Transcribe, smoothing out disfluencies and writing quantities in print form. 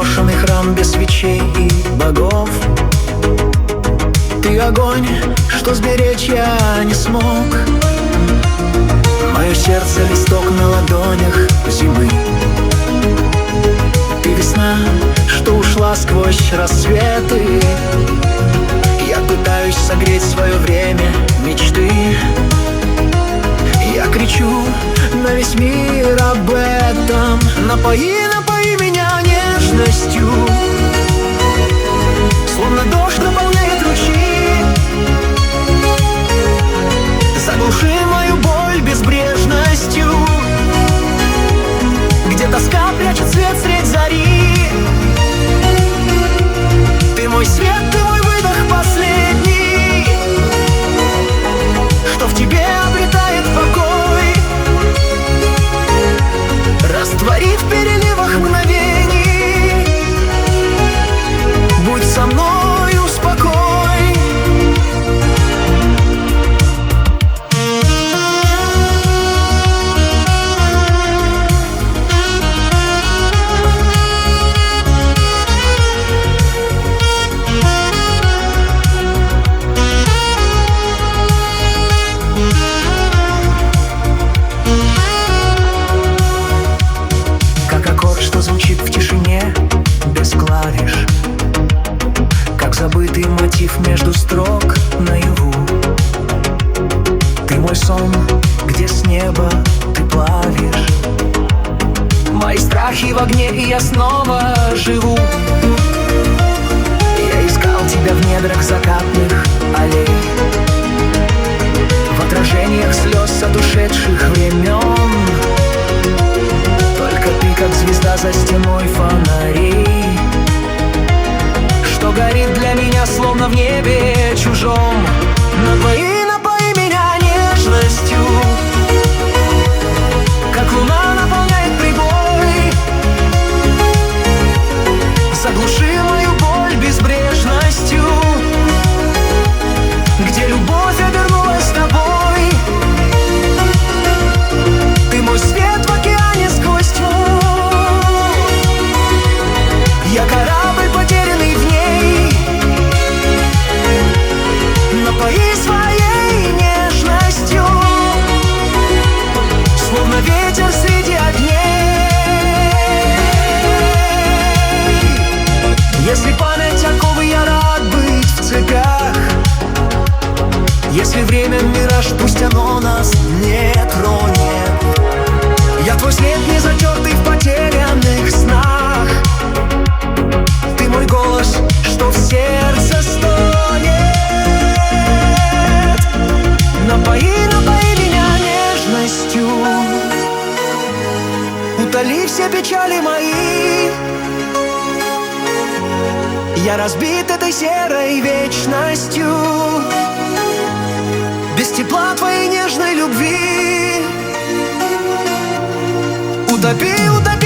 заброшенный храм без свечей и богов. Ты огонь, что сберечь я не смог. Мое сердце листок на ладонях зимы. Ты весна, что ушла сквозь рассветы. Я пытаюсь согреть свое время мечты. Я кричу на весь мир об этом. Напои, напои меня нежностью. Словно дождь наполняет ручьи. Заглуши мою боль безбрежностью. Где тоска прячет свет средь зари. Ты мой свет, ты мой выдох последний, что в тебе обретает покой. Раствори в переливах мгновений. Будь со мной, успокой. Звучит в тишине без клавиш, как забытый мотив между строк наяву. Ты мой сон, где с неба ты плавишь. Мои страхи в огне, и я снова живу. Я искал тебя в недрах закатных аллей, в отражениях слез от ушедших времен. Только ты, как звезда за стеной фонарей, что горит для меня, словно в небе чужом. Напои, напои меня нежностью, как луна наполняет прибой. Заглуши мою боль безбрежностью, где любовь обернулась с тобой. Ты мой свет в океане сквозь тьму. Я корабль, потерянный в ней. Напои своей нежностью, словно ветер среди огней. Если память оковы, я рад быть в цепях. Если время мираж, пусть оно нас не тронет. Я твой след не затертый в потерянных снах. Ты мой голос, что в сердце стонет. Напои, напои меня нежностью, утоли все печали мои. Я разбит этой серой вечностью, без тепла твоей нежной любви. Утопи, утопи